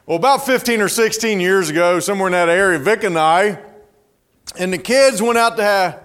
Well, about 15 or 16 years ago, somewhere in that area, Vic and I and the kids went out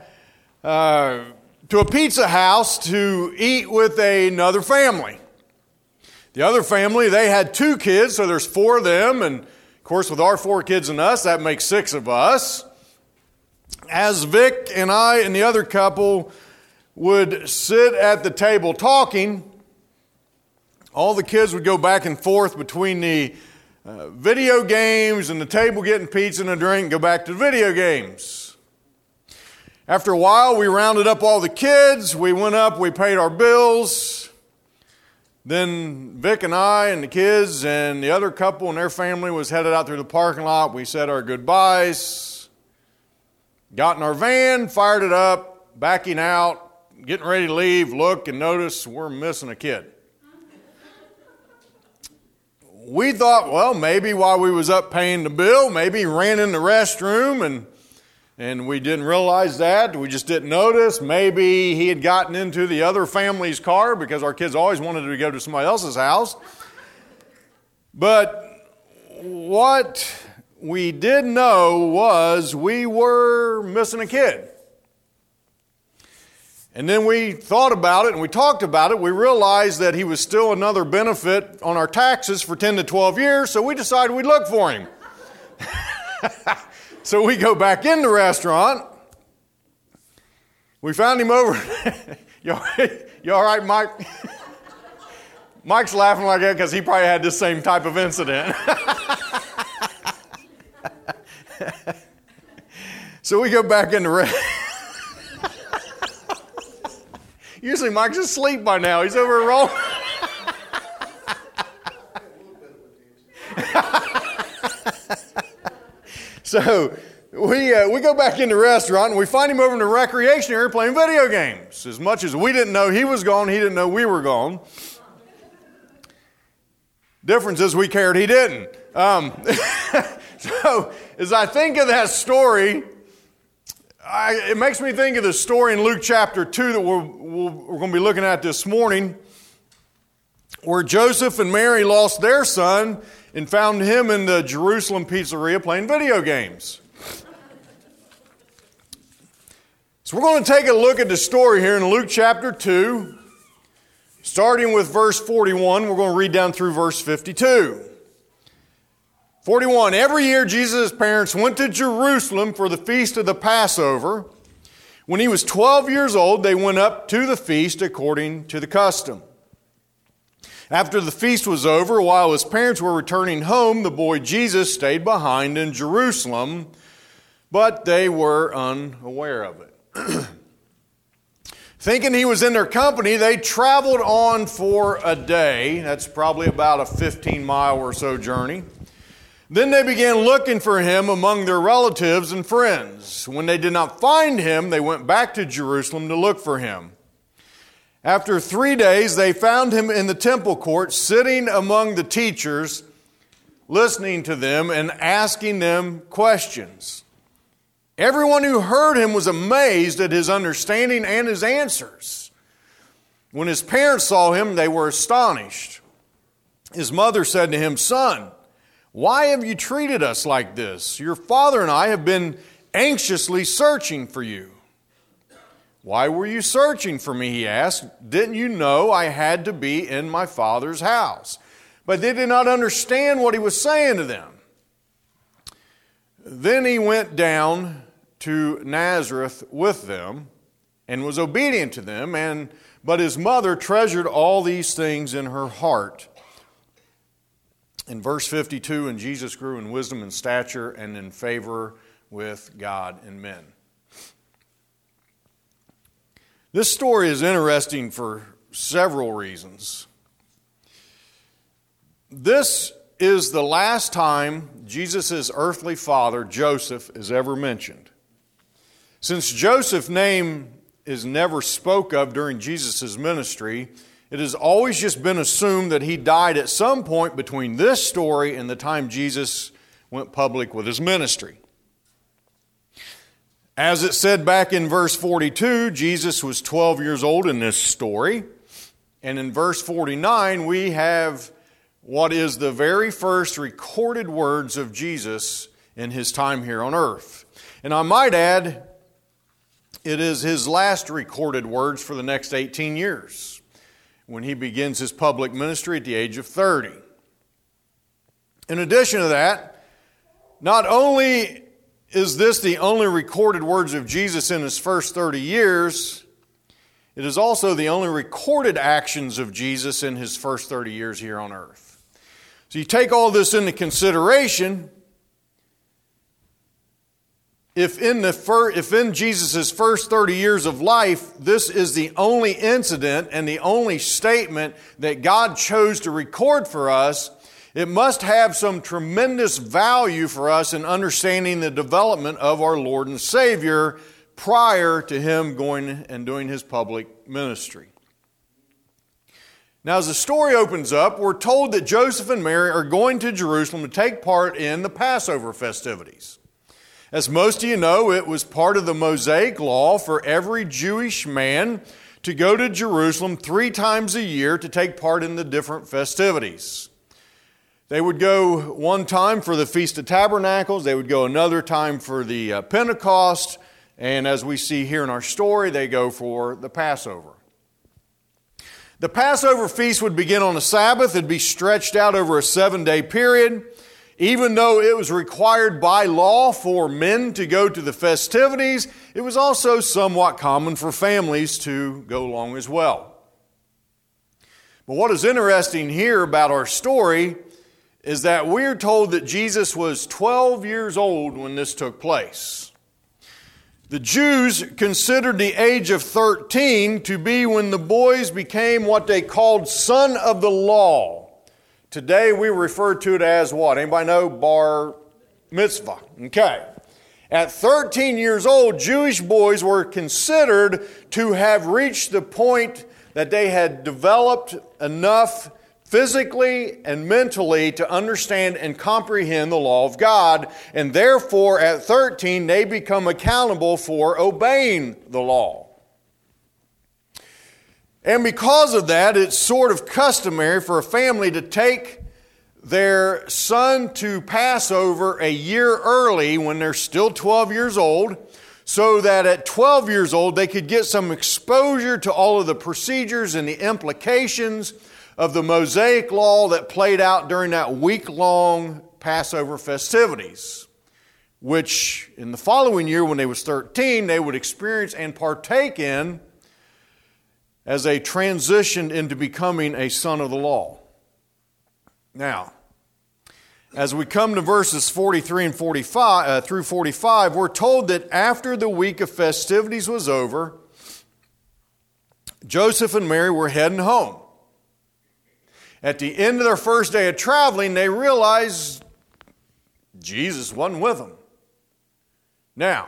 to a pizza house to eat with another family. The other family, they had 2 kids, so there's 4 of them, and of course with our 4 kids and us, that makes 6 of us. As Vic and I and the other couple would sit at the table talking, all the kids would go back and forth between the video games and the table getting pizza and a drink and go back to the video games. After a while, we rounded up all the kids. We went up, we paid our bills. Then Vic and I and the kids and the other couple and their family was headed out through the parking lot. We said our goodbyes, got in our van, fired it up, backing out, getting ready to leave, look and notice we're missing a kid. We thought, well, maybe while we was up paying the bill, maybe he ran in the restroom and we didn't realize that. We just didn't notice. Maybe he had gotten into the other family's car because our kids always wanted to go to somebody else's house. But what we did know was we were missing a kid. And then we thought about it and we talked about it. We realized that he was still another benefit on our taxes for 10 to 12 years, so we decided we'd look for him. So we go back in the restaurant. We found him over. You all right, Mike? Mike's laughing like that because he probably had the same type of incident. So we go back in the restaurant. Usually Mike's asleep by now. He's over rolling. So we go back in the restaurant and we find him over in the recreation area playing video games. As much as we didn't know he was gone, he didn't know we were gone. Difference is we cared he didn't. So as I think of that story, it makes me think of the story in Luke chapter 2 that we're going to be looking at this morning, where Joseph and Mary lost their son and found him in the Jerusalem pizzeria playing video games. So we're going to take a look at the story here in Luke chapter 2, starting with verse 41. We're going to read down through verse 52. 41, every year Jesus' parents went to Jerusalem for the feast of the Passover. When he was 12 years old, they went up to the feast according to the custom. After the feast was over, while his parents were returning home, the boy Jesus stayed behind in Jerusalem, but they were unaware of it. Thinking he was in their company, they traveled on for a day. That's probably about a 15-mile or so journey. Then they began looking for him among their relatives and friends. When they did not find him, they went back to Jerusalem to look for him. After 3 days, they found him in the temple court, sitting among the teachers, listening to them and asking them questions. Everyone who heard him was amazed at his understanding and his answers. When his parents saw him, they were astonished. His mother said to him, "Son, why have you treated us like this? Your father and I have been anxiously searching for you." "Why were you searching for me?" he asked. "Didn't you know I had to be in my father's house?" But they did not understand what he was saying to them. Then he went down to Nazareth with them and was obedient to them, but his mother treasured all these things in her heart. In verse 52, and Jesus grew in wisdom and stature and in favor with God and men. This story is interesting for several reasons. This is the last time Jesus' earthly father, Joseph, is ever mentioned. Since Joseph's name is never spoke of during Jesus' ministry, it has always just been assumed that he died at some point between this story and the time Jesus went public with his ministry. As it said back in verse 42, Jesus was 12 years old in this story. And in verse 49, we have what is the very first recorded words of Jesus in his time here on earth. And I might add, it is his last recorded words for the next 18 years, when he begins his public ministry at the age of 30. In addition to that, not only is this the only recorded words of Jesus in his first 30 years, it is also the only recorded actions of Jesus in his first 30 years here on earth. So you take all this into consideration. If in Jesus' first 30 years of life, this is the only incident and the only statement that God chose to record for us, it must have some tremendous value for us in understanding the development of our Lord and Savior prior to him going and doing his public ministry. Now, as the story opens up, we're told that Joseph and Mary are going to Jerusalem to take part in the Passover festivities. As most of you know, it was part of the Mosaic law for every Jewish man to go to Jerusalem 3 times a year to take part in the different festivities. They would go one time for the Feast of Tabernacles, they would go another time for the Pentecost, and as we see here in our story, they go for the Passover. The Passover feast would begin on a Sabbath. It'd be stretched out over a 7-day period. Even though it was required by law for men to go to the festivities, it was also somewhat common for families to go along as well. But what is interesting here about our story is that we're told that Jesus was 12 years old when this took place. The Jews considered the age of 13 to be when the boys became what they called son of the law. Today we refer to it as what? Anybody know? Bar mitzvah. Okay. At 13 years old, Jewish boys were considered to have reached the point that they had developed enough physically and mentally to understand and comprehend the law of God. And therefore, at 13, they become accountable for obeying the law. And because of that, it's sort of customary for a family to take their son to Passover a year early when they're still 12 years old, so that at 12 years old they could get some exposure to all of the procedures and the implications of the Mosaic law that played out during that week-long Passover festivities, which in the following year when they was 13, they would experience and partake in as they transitioned into becoming a son of the law. Now, as we come to verses 43 and 45 through 45, we're told that after the week of festivities was over, Joseph and Mary were heading home. At the end of their first day of traveling, they realized Jesus wasn't with them. Now,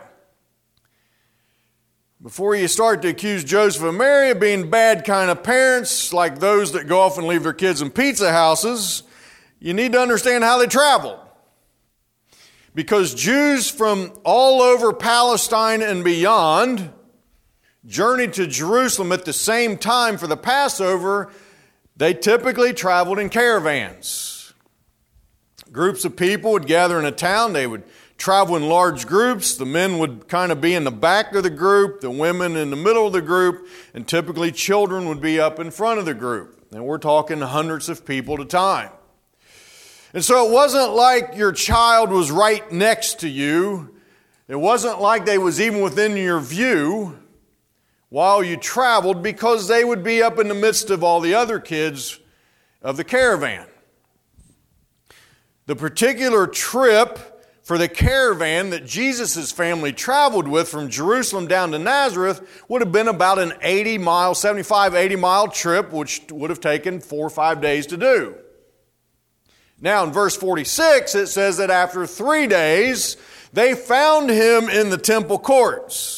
before you start to accuse Joseph and Mary of being bad kind of parents, like those that go off and leave their kids in pizza houses, you need to understand how they traveled. Because Jews from all over Palestine and beyond journeyed to Jerusalem at the same time for the Passover. They typically traveled in caravans. Groups of people would gather in a town. They would travel in large groups. The men would kind of be in the back of the group, the women in the middle of the group, and typically children would be up in front of the group. And we're talking hundreds of people at a time. And so it wasn't like your child was right next to you. It wasn't like they was even within your view while you traveled, because they would be up in the midst of all the other kids of the caravan. The particular trip for the caravan that Jesus' family traveled with from Jerusalem down to Nazareth would have been about an 75, 80-mile trip, which would have taken 4 or 5 days to do. Now in verse 46, it says that after 3 days, they found him in the temple courts.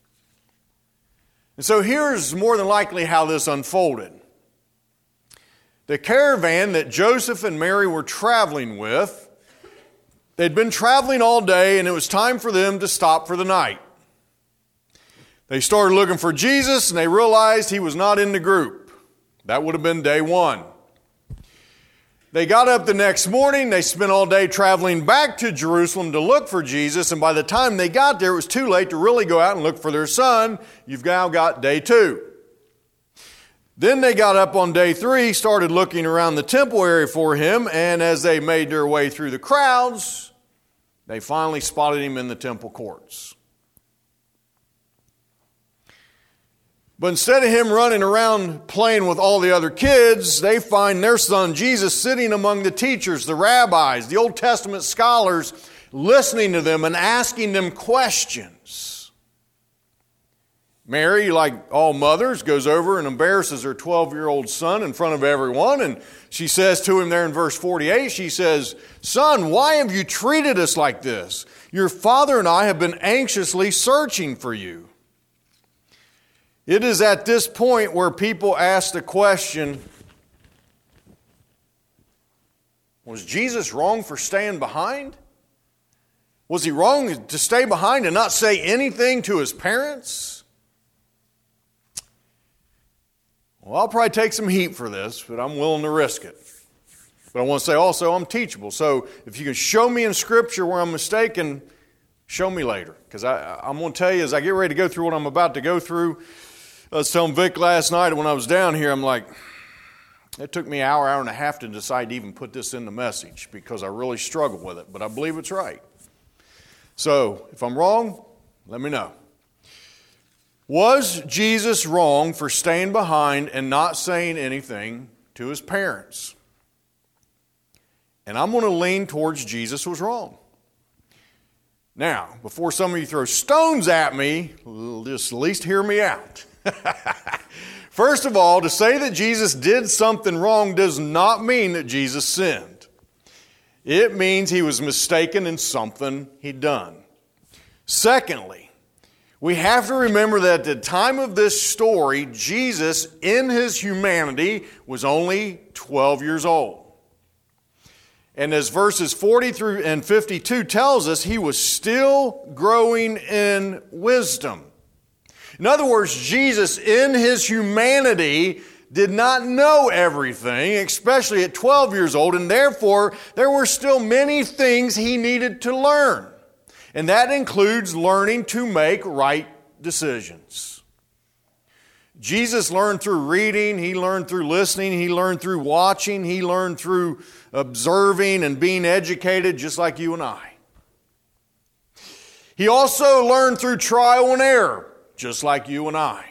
And so here's more than likely how this unfolded. The caravan that Joseph and Mary were traveling with, they'd been traveling all day, and it was time for them to stop for the night. They started looking for Jesus, and they realized he was not in the group. That would have been day 1. They got up the next morning. They spent all day traveling back to Jerusalem to look for Jesus. And by the time they got there, it was too late to really go out and look for their son. You've now got day 2. Then they got up on day 3, started looking around the temple area for him. And as they made their way through the crowds, they finally spotted him in the temple courts. But instead of him running around playing with all the other kids, they find their son Jesus sitting among the teachers, the rabbis, the Old Testament scholars, listening to them and asking them questions. Mary, like all mothers, goes over and embarrasses her 12-year-old son in front of everyone. And she says to him there in verse 48, she says, "Son, why have you treated us like this? Your father and I have been anxiously searching for you." It is at this point where people ask the question, was Jesus wrong for staying behind? Was he wrong to stay behind and not say anything to his parents? Well, I'll probably take some heat for this, but I'm willing to risk it. But I want to say also I'm teachable. So if you can show me in Scripture where I'm mistaken, show me later. Because I'm going to tell you as I get ready to go through what I'm about to go through, I was telling Vic last night when I was down here, I'm like, it took me an hour and a half to decide to even put this in the message because I really struggled with it, but I believe it's right. So, if I'm wrong, let me know. Was Jesus wrong for staying behind and not saying anything to his parents? And I'm going to lean towards Jesus was wrong. Now, before some of you throw stones at me, just at least hear me out. First of all, to say that Jesus did something wrong does not mean that Jesus sinned. It means he was mistaken in something he'd done. Secondly, we have to remember that at the time of this story, Jesus, in his humanity, was only 12 years old. And as verses 40 through and 52 tells us, he was still growing in wisdom. In other words, Jesus, in his humanity, did not know everything, especially at 12 years old, and therefore there were still many things he needed to learn. And that includes learning to make right decisions. Jesus learned through reading, he learned through listening, he learned through watching, he learned through observing and being educated just like you and I. He also learned through trial and error, just like you and I.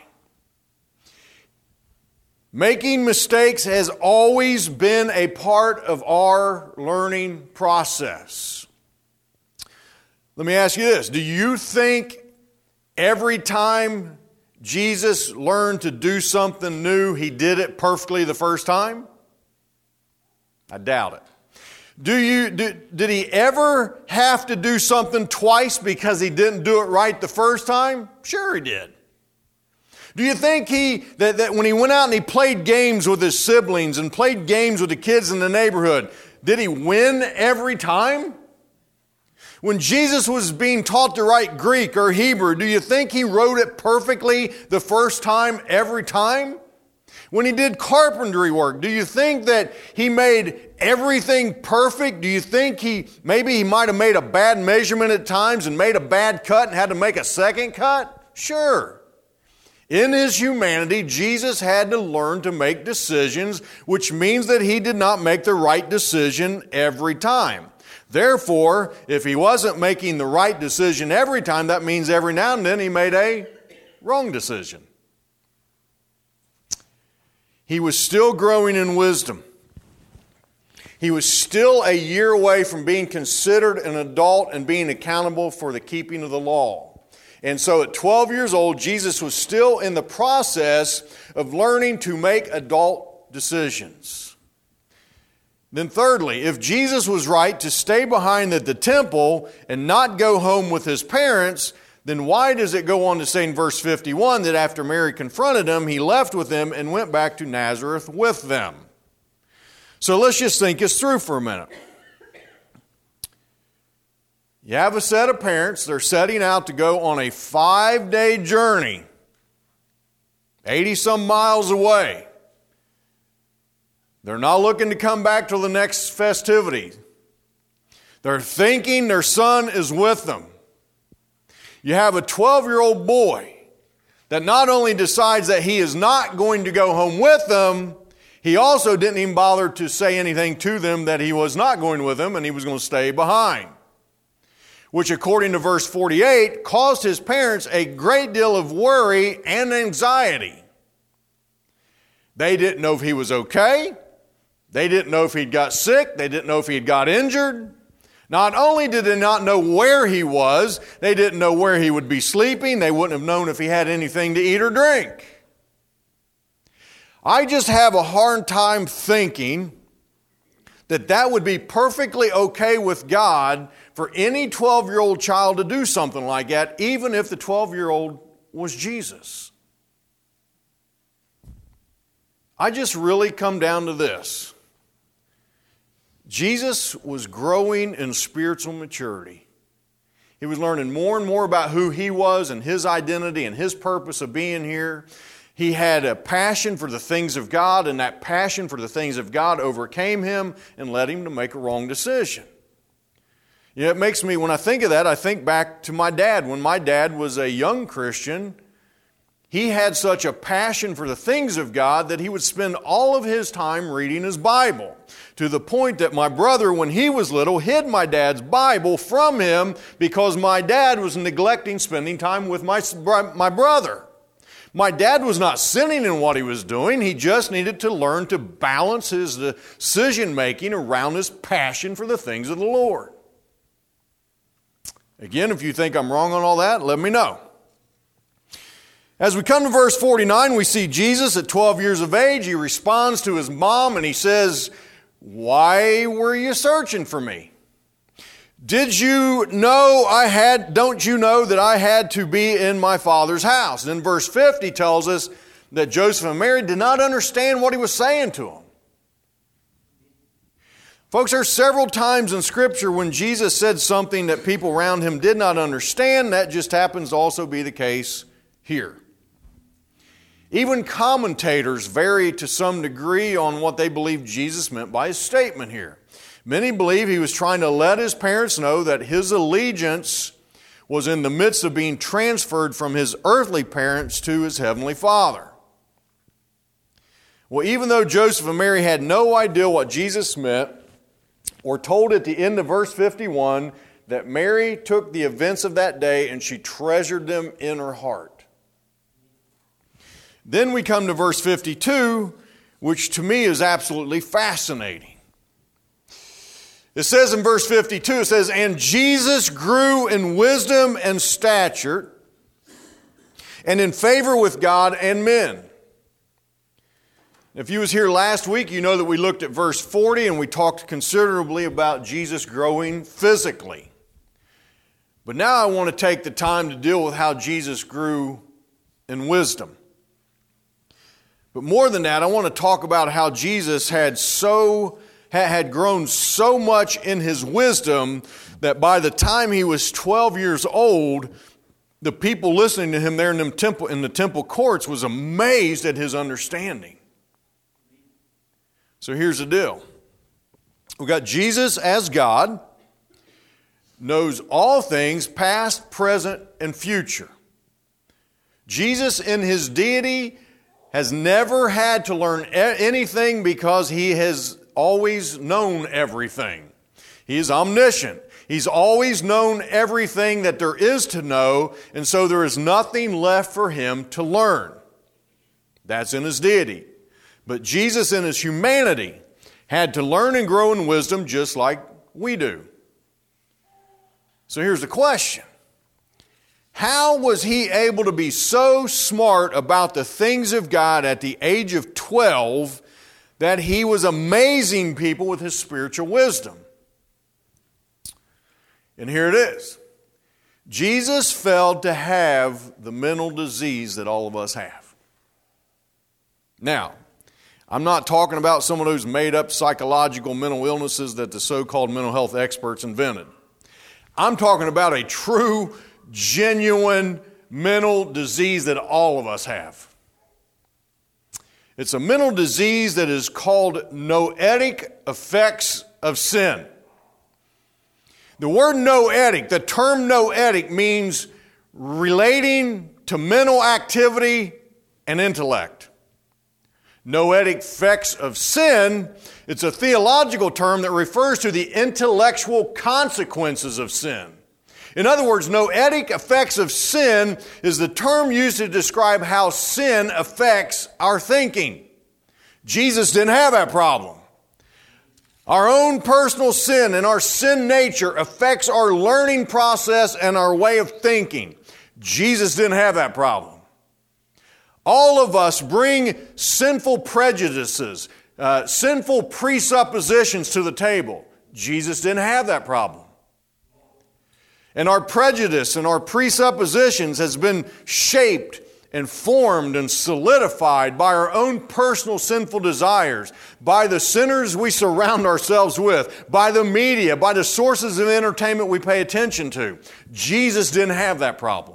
Making mistakes has always been a part of our learning process. Let me ask you this. Do you think every time Jesus learned to do something new, he did it perfectly the first time? I doubt it. Did he ever have to do something twice because he didn't do it right the first time? Sure he did. Do you think that when he went out and he played games with his siblings and played games with the kids in the neighborhood, did he win every time? When Jesus was being taught to write Greek or Hebrew, do you think he wrote it perfectly the first time every time? When he did carpentry work, do you think that he made everything perfect? Do you think maybe he might have made a bad measurement at times and made a bad cut and had to make a second cut? Sure. In his humanity, Jesus had to learn to make decisions, which means that he did not make the right decision every time. Therefore, if he wasn't making the right decision every time, that means every now and then he made a wrong decision. He was still growing in wisdom. He was still a year away from being considered an adult and being accountable for the keeping of the law. And so at 12 years old, Jesus was still in the process of learning to make adult decisions. Then thirdly, if Jesus was right to stay behind at the temple and not go home with his parents, then why does it go on to say in verse 51 that after Mary confronted him, he left with them and went back to Nazareth with them? So let's just think this through for a minute. You have a set of parents, they're setting out to go on a 5-day journey, 80-some miles away. They're not looking to come back till the next festivity. They're thinking their son is with them. You have a 12-year-old boy that not only decides that he is not going to go home with them, he also didn't even bother to say anything to them that he was not going with them and he was going to stay behind. Which, according to verse 48, caused his parents a great deal of worry and anxiety. They didn't know if he was okay. They didn't know if he'd got sick. They didn't know if he'd got injured. Not only did they not know where he was, they didn't know where he would be sleeping. They wouldn't have known if he had anything to eat or drink. I just have a hard time thinking that that would be perfectly okay with God for any 12-year-old child to do something like that, even if the 12-year-old was Jesus. I just really come down to this. Jesus was growing in spiritual maturity. He was learning more and more about who he was and his identity and his purpose of being here. He had a passion for the things of God, and that passion for the things of God overcame him and led him to make a wrong decision. You know, it makes me, when I think of that, I think back to my dad. When my dad was a young Christian, he had such a passion for the things of God that he would spend all of his time reading his Bible, to the point that my brother, when he was little, hid my dad's Bible from him because my dad was neglecting spending time with my brother. My dad was not sinning in what he was doing. He just needed to learn to balance his decision-making around his passion for the things of the Lord. Again, if you think I'm wrong on all that, let me know. As we come to verse 49, we see Jesus at 12 years of age. He responds to his mom and he says, "Why were you searching for me? Don't you know that I had to be in my Father's house?" And then verse 50 tells us that Joseph and Mary did not understand what he was saying to them. Folks, there are several times in Scripture when Jesus said something that people around him did not understand. That just happens to also be the case here. Even commentators vary to some degree on what they believe Jesus meant by his statement here. Many believe he was trying to let his parents know that his allegiance was in the midst of being transferred from his earthly parents to his heavenly Father. Well, even though Joseph and Mary had no idea what Jesus meant, we're told at the end of verse 51 that Mary took the events of that day and she treasured them in her heart. Then we come to verse 52, which to me is absolutely fascinating. It says in verse 52, it says, "And Jesus grew in wisdom and stature and in favor with God and men." If you was here last week, you know that we looked at verse 40 and we talked considerably about Jesus growing physically. But now I want to take the time to deal with how Jesus grew in wisdom. But more than that, I want to talk about how Jesus had grown so much in his wisdom that by the time he was 12 years old, the people listening to him there in the temple courts was amazed at his understanding. So here's the deal. We've got Jesus as God, knows all things, past, present, and future. Jesus in his deity has never had to learn anything because he has always known everything. He is omniscient. He's always known everything that there is to know, and so there is nothing left for him to learn. That's in his deity. But Jesus in his humanity had to learn and grow in wisdom just like we do. So here's the question. How was he able to be so smart about the things of God at the age of 12 that he was amazing people with his spiritual wisdom? And here it is. Jesus failed to have the mental disease that all of us have. Now, I'm not talking about some of those made-up psychological mental illnesses that the so-called mental health experts invented. I'm talking about a true, genuine mental disease that all of us have. It's a mental disease that is called noetic effects of sin. The word noetic, the term noetic, means relating to mental activity and intellect. Noetic effects of sin, it's a theological term that refers to the intellectual consequences of sin. In other words, noetic effects of sin is the term used to describe how sin affects our thinking. Jesus didn't have that problem. Our own personal sin and our sin nature affects our learning process and our way of thinking. Jesus didn't have that problem. All of us bring sinful prejudices, sinful presuppositions to the table. Jesus didn't have that problem. And our prejudice and our presuppositions has been shaped and formed and solidified by our own personal sinful desires, by the sinners we surround ourselves with, by the media, by the sources of entertainment we pay attention to. Jesus didn't have that problem.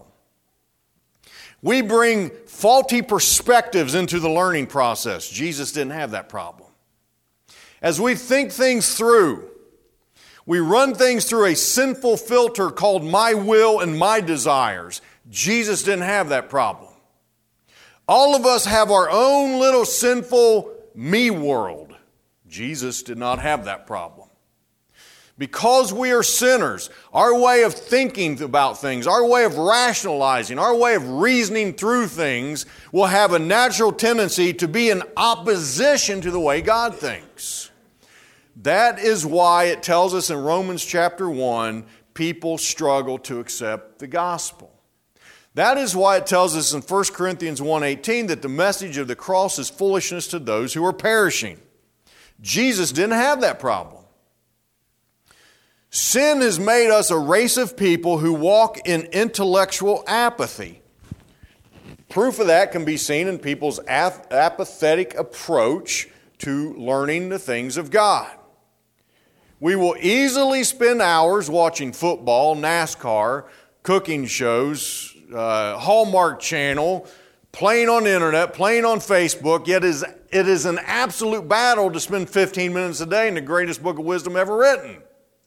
We bring faulty perspectives into the learning process. Jesus didn't have that problem. As we think things through, we run things through a sinful filter called my will and my desires. Jesus didn't have that problem. All of us have our own little sinful me world. Jesus did not have that problem. Because we are sinners, our way of thinking about things, our way of rationalizing, our way of reasoning through things will have a natural tendency to be in opposition to the way God thinks. That is why it tells us in Romans chapter 1, people struggle to accept the gospel. That is why it tells us in 1 Corinthians 1:18 that the message of the cross is foolishness to those who are perishing. Jesus didn't have that problem. Sin has made us a race of people who walk in intellectual apathy. Proof of that can be seen in people's apathetic approach to learning the things of God. We will easily spend hours watching football, NASCAR, cooking shows, Hallmark Channel, playing on the internet, playing on Facebook, yet it is an absolute battle to spend 15 minutes a day in the greatest book of wisdom ever written.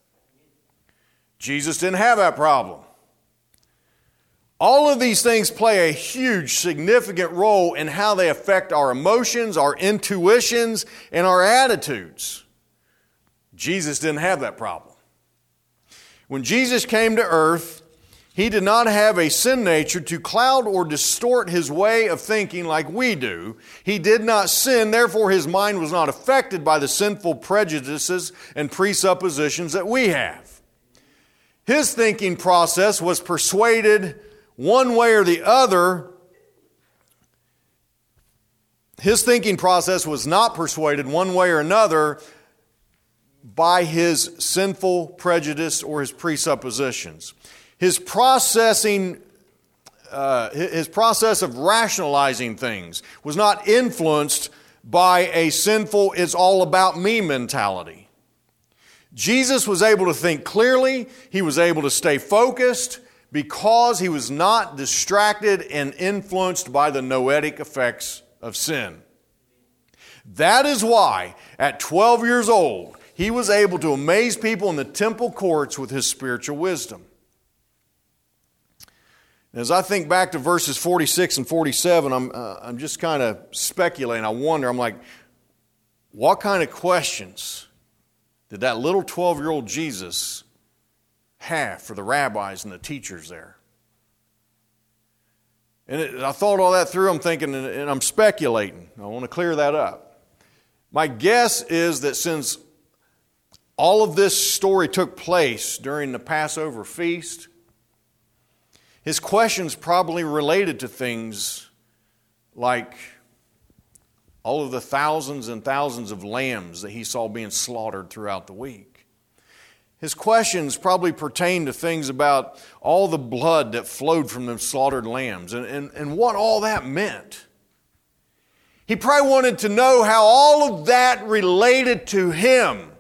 Jesus didn't have that problem. All of these things play a huge, significant role in how they affect our emotions, our intuitions, and our attitudes. Jesus didn't have that problem. When Jesus came to earth, He did not have a sin nature to cloud or distort His way of thinking like we do. He did not sin, therefore His mind was not affected by the sinful prejudices and presuppositions that we have. His thinking process was persuaded one way or the other. His thinking process was not persuaded one way or another by his sinful prejudice or his presuppositions. His process of rationalizing things was not influenced by a sinful, it's all about me mentality. Jesus was able to think clearly. He was able to stay focused because he was not distracted and influenced by the noetic effects of sin. That is why, at 12 years old, he was able to amaze people in the temple courts with his spiritual wisdom. As I think back to verses 46 and 47, I'm just kind of speculating. I wonder, I'm like, what kind of questions did that little 12-year-old Jesus have for the rabbis and the teachers there? And I thought all that through, I'm thinking, and I'm speculating. I want to clear that up. My guess is that since all of this story took place during the Passover feast, his questions probably related to things like all of the thousands and thousands of lambs that he saw being slaughtered throughout the week. His questions probably pertain to things about all the blood that flowed from the slaughtered lambs and what all that meant. He probably wanted to know how all of that related to him,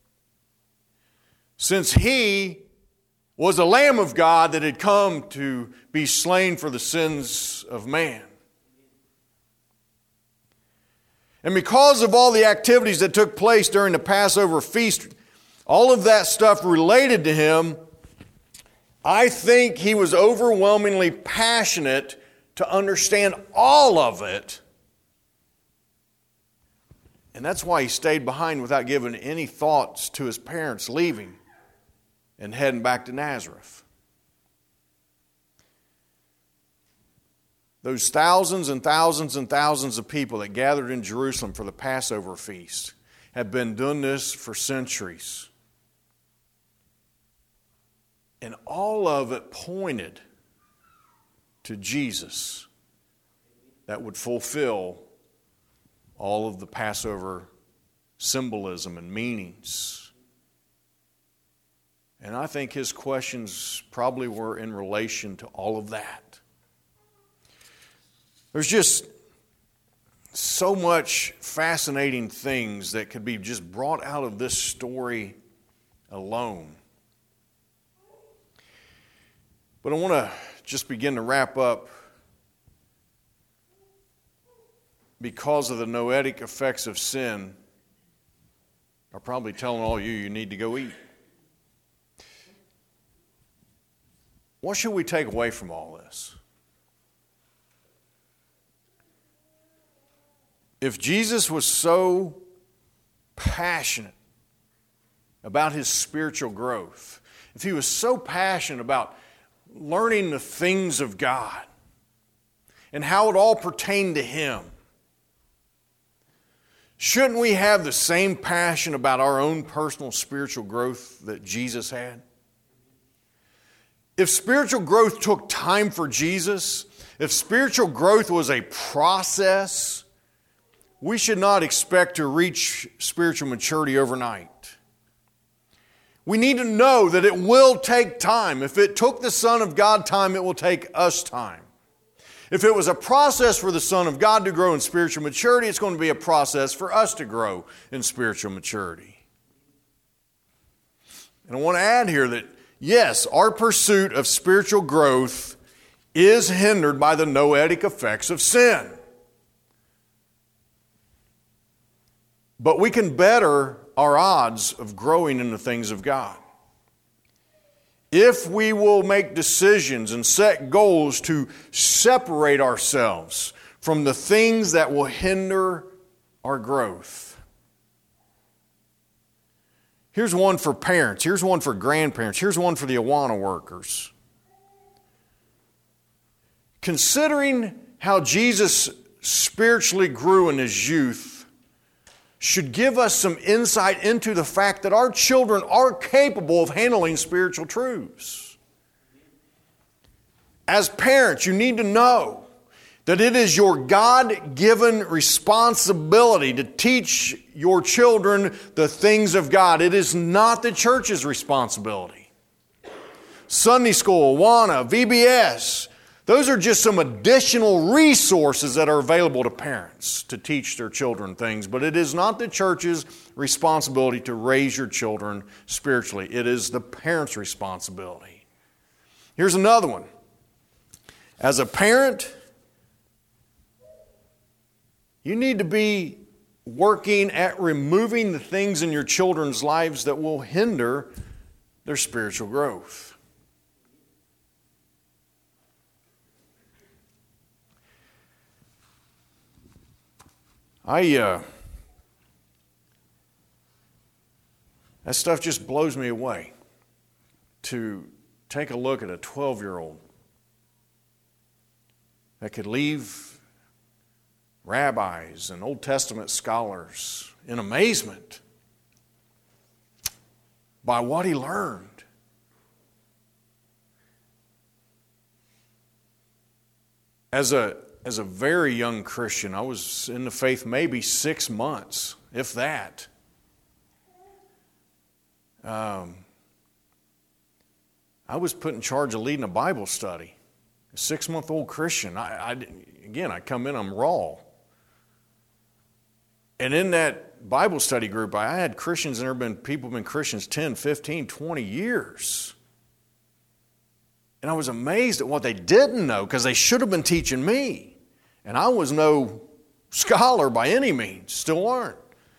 since he was a Lamb of God that had come to be slain for the sins of man. And because of all the activities that took place during the Passover feast, all of that stuff related to him, I think he was overwhelmingly passionate to understand all of it. And that's why he stayed behind without giving any thoughts to his parents leaving and heading back to Nazareth. Those thousands and thousands and thousands of people that gathered in Jerusalem for the Passover feast have been doing this for centuries. And all of it pointed to Jesus that would fulfill all of the Passover symbolism and meanings. And I think his questions probably were in relation to all of that. There's just so much fascinating things that could be just brought out of this story alone. But I want to just begin to wrap up because of the noetic effects of sin. I'm probably telling all you need to go eat. What should we take away from all this? If Jesus was so passionate about his spiritual growth, if he was so passionate about learning the things of God and how it all pertained to him, shouldn't we have the same passion about our own personal spiritual growth that Jesus had? If spiritual growth took time for Jesus, if spiritual growth was a process, we should not expect to reach spiritual maturity overnight. We need to know that it will take time. If it took the Son of God time, it will take us time. If it was a process for the Son of God to grow in spiritual maturity, it's going to be a process for us to grow in spiritual maturity. And I want to add here that, yes, our pursuit of spiritual growth is hindered by the noetic effects of sin. But we can better our odds of growing in the things of God if we will make decisions and set goals to separate ourselves from the things that will hinder our growth. Here's one for parents. Here's one for grandparents. Here's one for the Awana workers. Considering how Jesus spiritually grew in his youth should give us some insight into the fact that our children are capable of handling spiritual truths. As parents, you need to know that it is your God-given responsibility to teach your children the things of God. It is not the church's responsibility. Sunday school, Awana, VBS, those are just some additional resources that are available to parents to teach their children things. But it is not the church's responsibility to raise your children spiritually. It is the parent's responsibility. Here's another one. As a parent, you need to be working at removing the things in your children's lives that will hinder their spiritual growth. That stuff just blows me away to take a look at a 12-year-old that could leave rabbis and Old Testament scholars in amazement by what he learned. As a very young Christian, I was in the faith maybe 6 months, if that. I was put in charge of leading a Bible study. A 6-month-old Christian. I come in, I'm raw. And in that Bible study group, I had Christians, and there have been people who have been Christians 10, 15, 20 years. And I was amazed at what they didn't know, because they should have been teaching me. And I was no scholar by any means, still aren't.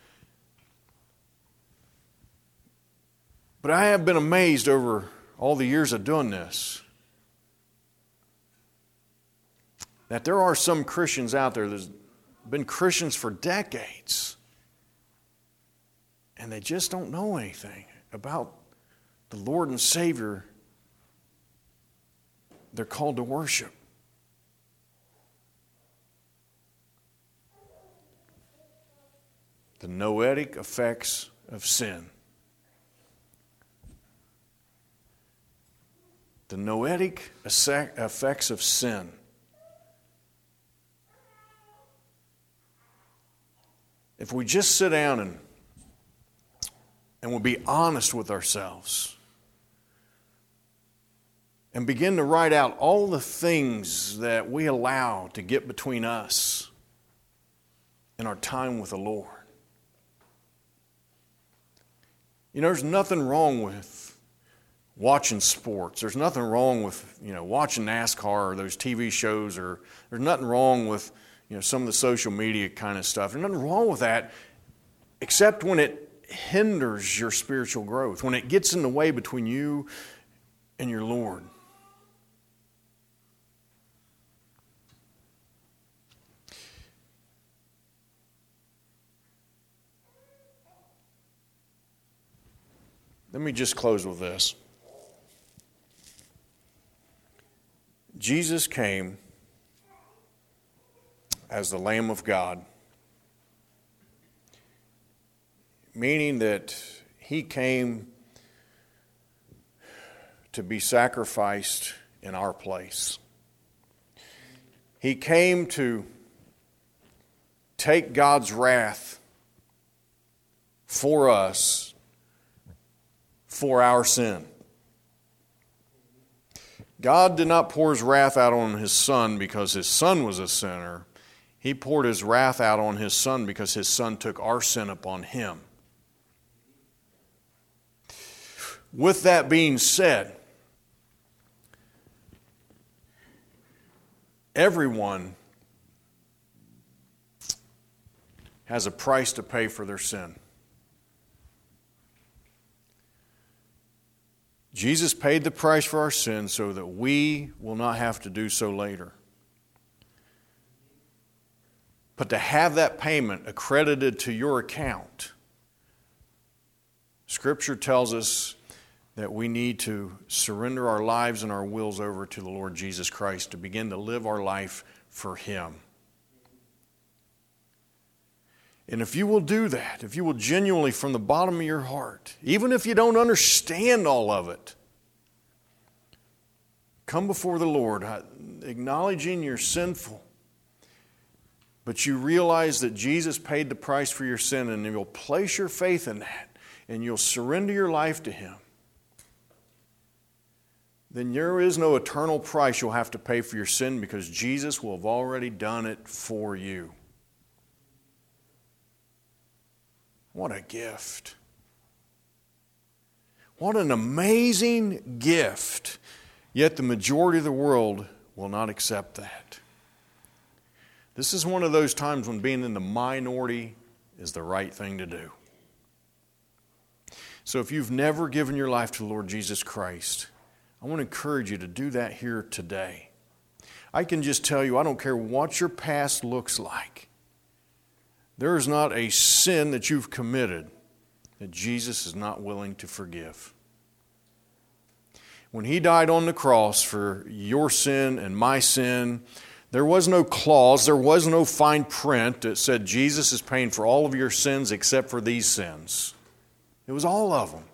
But I have been amazed over all the years of doing this that there are some Christians out there that's been Christians for decades, and they just don't know anything about the Lord and Savior they're called to worship. The noetic effects of sin. The noetic effects of sin. If we just sit down and we'll be honest with ourselves and begin to write out all the things that we allow to get between us and our time with the Lord. You know, there's nothing wrong with watching sports. There's nothing wrong with, watching NASCAR or those TV shows, or there's nothing wrong with, some of the social media kind of stuff. There's nothing wrong with that, except when it hinders your spiritual growth, when it gets in the way between you and your Lord. Let me just close with this. Jesus came as the Lamb of God, meaning that He came to be sacrificed in our place. He came to take God's wrath for us, for our sin. God did not pour His wrath out on His Son because His Son was a sinner. He poured His wrath out on His Son because His Son took our sin upon Him. With that being said, everyone has a price to pay for their sin. Jesus paid the price for our sins so that we will not have to do so later. But to have that payment accredited to your account, Scripture tells us that we need to surrender our lives and our wills over to the Lord Jesus Christ to begin to live our life for Him. And if you will do that, if you will genuinely from the bottom of your heart, even if you don't understand all of it, come before the Lord, acknowledging you're sinful, but you realize that Jesus paid the price for your sin, and you'll place your faith in that, and you'll surrender your life to Him, then there is no eternal price you'll have to pay for your sin, because Jesus will have already done it for you. What a gift. What an amazing gift. Yet the majority of the world will not accept that. This is one of those times when being in the minority is the right thing to do. So if you've never given your life to the Lord Jesus Christ, I want to encourage you to do that here today. I can just tell you, I don't care what your past looks like. There is not a sin that you've committed that Jesus is not willing to forgive. When He died on the cross for your sin and my sin, there was no clause, there was no fine print that said Jesus is paying for all of your sins except for these sins. It was all of them.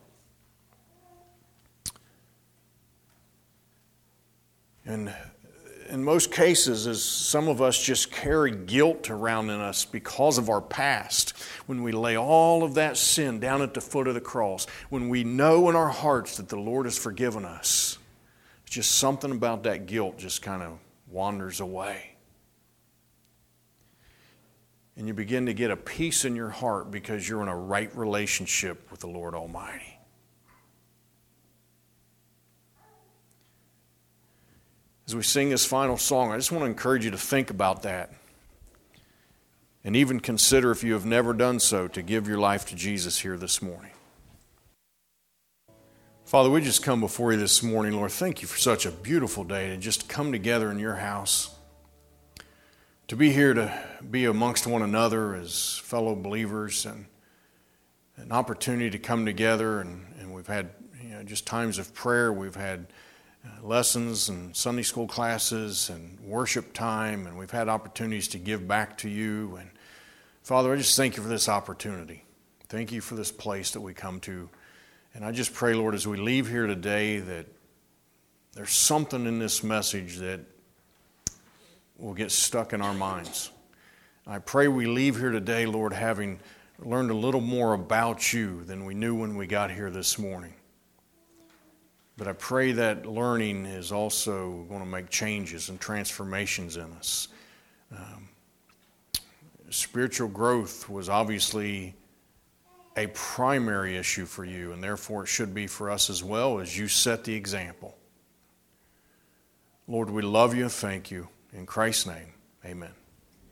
And in most cases, as some of us just carry guilt around in us because of our past, when we lay all of that sin down at the foot of the cross, when we know in our hearts that the Lord has forgiven us, it's just something about that guilt just kind of wanders away. And you begin to get a peace in your heart because you're in a right relationship with the Lord Almighty. As we sing this final song, I just want to encourage you to think about that. and even consider, if you have never done so, to give your life to Jesus here this morning. Father, we just come before you this morning, Lord. Thank you for such a beautiful day to just come together in your house, to be here to be amongst one another as fellow believers, and an opportunity to come together. And we've had just times of prayer. We've had lessons and Sunday school classes and worship time, and we've had opportunities to give back to you. And Father, I just thank you for this opportunity. Thank you for this place that we come to. And I just pray, Lord, as we leave here today, that there's something in this message that will get stuck in our minds. I pray we leave here today, Lord, having learned a little more about you than we knew when we got here this morning. But I pray that learning is also going to make changes and transformations in us. Spiritual growth was obviously a primary issue for you, and therefore it should be for us as well, as you set the example. Lord, we love you and thank you. In Christ's name, amen.